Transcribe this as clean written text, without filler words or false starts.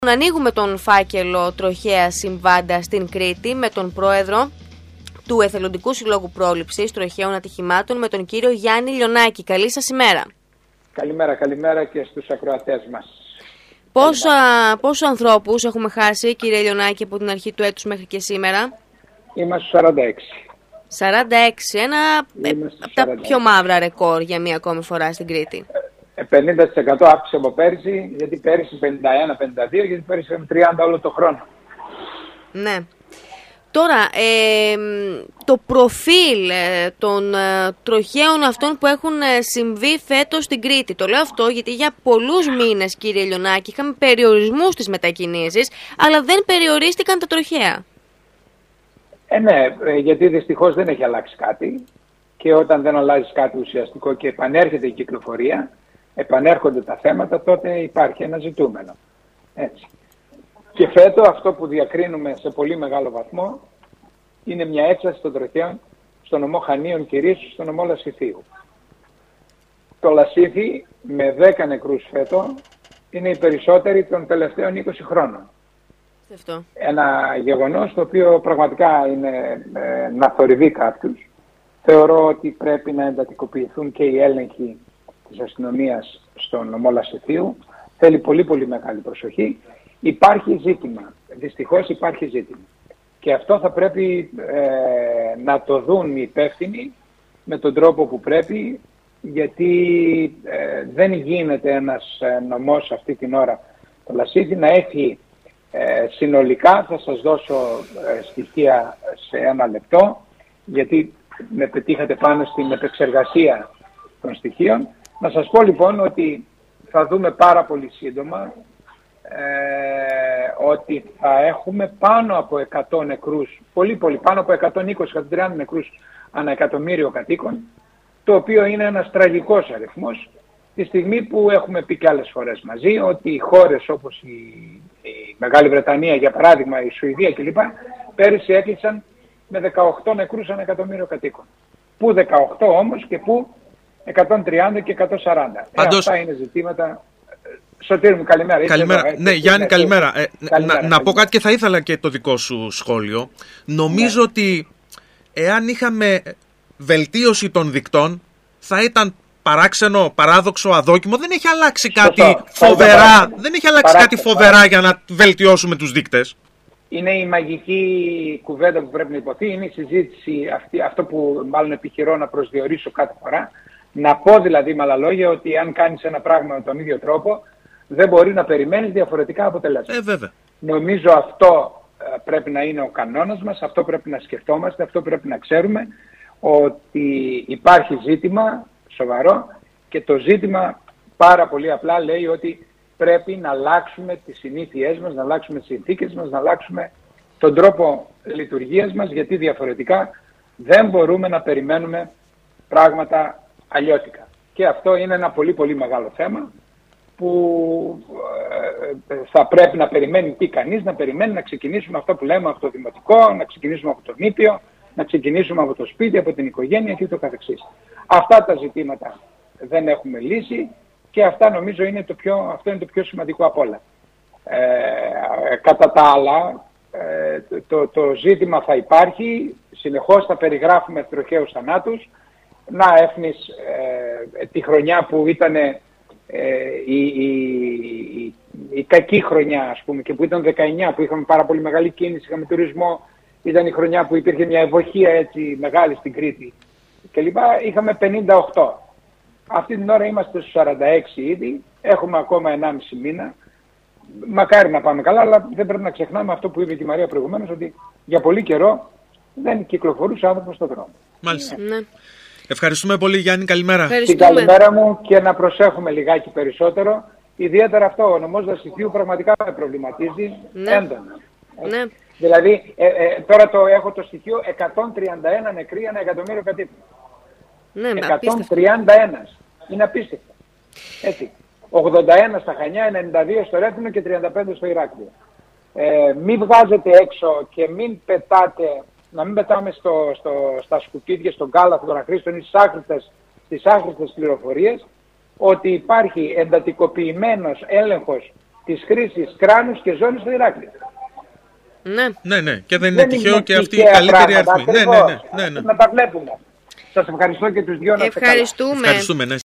Ανοίγουμε τον φάκελο τροχαίας συμβάντα στην Κρήτη με τον πρόεδρο του Εθελοντικού Συλλόγου Πρόληψης Τροχαίων Ατυχημάτων, με τον κύριο Γιάννη Λιονάκη. Καλή σας ημέρα. Καλημέρα και στους ακροατές μας. Πόσους ανθρώπους έχουμε χάσει, κύριε Λιονάκη, από την αρχή του έτους μέχρι και σήμερα? Είμαστε στους 46. 46, ένα από τα πιο μαύρα ρεκόρ για μία ακόμη φορά στην Κρήτη. 50% αύξηση από πέρυσι, γιατί πέρυσι 51-52, γιατί πέρυσι είχαμε 30 όλο το χρόνο. Ναι. Τώρα, το προφίλ των τροχαίων αυτών που έχουν συμβεί φέτος στην Κρήτη. Το λέω αυτό γιατί για πολλούς μήνες, κύριε Λιονάκη, είχαμε περιορισμούς στις μετακινήσεις, αλλά δεν περιορίστηκαν τα τροχαία. Ναι, γιατί δυστυχώς δεν έχει αλλάξει κάτι, και όταν δεν αλλάζει κάτι ουσιαστικό και επανέρχεται η κυκλοφορία, επανέρχονται τα θέματα, τότε υπάρχει ένα ζητούμενο. Έτσι. Και φέτος αυτό που διακρίνουμε σε πολύ μεγάλο βαθμό είναι μια έξαρση των τροχαίων στο νομό Χανίων, κυρίως στο νομό Λασιθίου. Το Λασίθι με 10 νεκρούς φέτος είναι οι περισσότεροι των τελευταίων 20 χρόνων. Αυτό. Ένα γεγονός το οποίο πραγματικά είναι να θορυβεί κάποιους. Θεωρώ ότι πρέπει να εντατικοποιηθούν και οι έλεγχοι της αστυνομίας στον νομό Λασιθίου. Θέλει πολύ μεγάλη προσοχή. Υπάρχει ζήτημα. Δυστυχώς υπάρχει ζήτημα. Και αυτό θα πρέπει να το δουν οι υπεύθυνοι με τον τρόπο που πρέπει, γιατί δεν γίνεται ένας νομός αυτή την ώρα, το Λασίθι, να έχει συνολικά, θα σας δώσω στοιχεία σε ένα λεπτό, γιατί με πετύχατε πάνω στην επεξεργασία των στοιχείων. Να σας πω λοιπόν ότι θα δούμε πάρα πολύ σύντομα ότι θα έχουμε πάνω από 100 νεκρούς, πολύ πάνω από 120-130 νεκρούς ανά εκατομμύριο κατοίκων, το οποίο είναι ένας τραγικός αριθμός, τη στιγμή που έχουμε πει και άλλες φορές μαζί ότι οι χώρες όπως η Μεγάλη Βρετανία, για παράδειγμα, η Σουηδία κλπ, πέρυσι έκλεισαν με 18 νεκρούς ανά εκατομμύριο κατοίκων. Πού 18 όμως και πού 130 και 140. Αυτά είναι ζητήματα. Σωτήρη μου, καλημέρα. Καλημέρα. Ναι, Γιάννη, καλημέρα. Να πω κάτι και θα ήθελα και το δικό σου σχόλιο. Νομίζω ότι εάν είχαμε βελτίωση των δικτών, θα ήταν παράξενο, παράδοξο, αδόκιμο. Δεν έχει αλλάξει κάτι φοβερά. Δεν έχει αλλάξει κάτι φοβερά για να βελτιώσουμε τους δείκτες. Είναι η μαγική κουβέντα που πρέπει να υποθεί. Είναι η συζήτηση αυτή, αυτό που μάλλον επιχειρώ να προσδιορίσω κάθε φορά. Να πω δηλαδή με άλλα λόγια ότι αν κάνεις ένα πράγμα με τον ίδιο τρόπο, δεν μπορεί να περιμένεις διαφορετικά αποτελέσματα. Βέβαια. Νομίζω αυτό πρέπει να είναι ο κανόνας μας, αυτό πρέπει να σκεφτόμαστε, αυτό πρέπει να ξέρουμε, ότι υπάρχει ζήτημα σοβαρό, και το ζήτημα πάρα πολύ απλά λέει ότι πρέπει να αλλάξουμε τις συνήθειές μας, να αλλάξουμε τις συνθήκες μας, να αλλάξουμε τον τρόπο λειτουργίας μας, γιατί διαφορετικά δεν μπορούμε να περιμένουμε πράγματα αλλιώτικα. Και αυτό είναι ένα πολύ μεγάλο θέμα που θα πρέπει να περιμένει τι κανείς, να περιμένει να ξεκινήσουμε αυτό που λέμε από το δημοτικό, να ξεκινήσουμε από το νήπιο, να ξεκινήσουμε από το σπίτι, από την οικογένεια και το καθεξής. Αυτά τα ζητήματα δεν έχουμε λύσει, και αυτά νομίζω αυτό είναι το πιο σημαντικό απ' όλα. Κατά τα άλλα, το ζήτημα θα υπάρχει, συνεχώς θα περιγράφουμε τροχαίους θανάτους. Να έφνεις τη χρονιά που ήταν η κακή χρονιά, ας πούμε, και που ήταν 19, που είχαμε πάρα πολύ μεγάλη κίνηση, είχαμε τουρισμό, ήταν η χρονιά που υπήρχε μια ευοχία έτσι μεγάλη στην Κρήτη κλπ. Είχαμε 58. Αυτή την ώρα είμαστε στους 46 ήδη, έχουμε ακόμα 1,5 μήνα. Μακάρι να πάμε καλά, αλλά δεν πρέπει να ξεχνάμε αυτό που είπε και η Μαρία προηγουμένως, ότι για πολύ καιρό δεν κυκλοφορούσε άνθρωπος στον δρόμο. Μάλιστα. Ναι. Ευχαριστούμε πολύ, Γιάννη, καλημέρα. Την καλημέρα μου, και να προσέχουμε λιγάκι περισσότερο. Ιδιαίτερα αυτό, ο νομός Λασιθίου πραγματικά με προβληματίζει έντονα. Ναι. Δηλαδή, τώρα έχω το στοιχείο 131 νεκροί ανά εκατομμύριο κατοίκων. Ναι, 131. Είναι απίστευτο. Έτσι. 81 στα Χανιά, 92 στο Ρέθυμνο και 35 στο Ηράκλειο. Μην βγάζετε έξω και μην πετάτε, να μην πετάμε στα σκουπίδια, στον κάλαθο των αχρήστων ή στις άχρηστες πληροφορίες, ότι υπάρχει εντατικοποιημένος έλεγχος της χρήσης κράνους και ζώνης στο Ηράκλειο. Ναι. Και δεν είναι τυχαίο και αυτή η καλύτερη αριθμή. Ναι. Να τα βλέπουμε. Σας ευχαριστώ και τους δυο. Ευχαριστούμε. Ευχαριστούμε, ναι.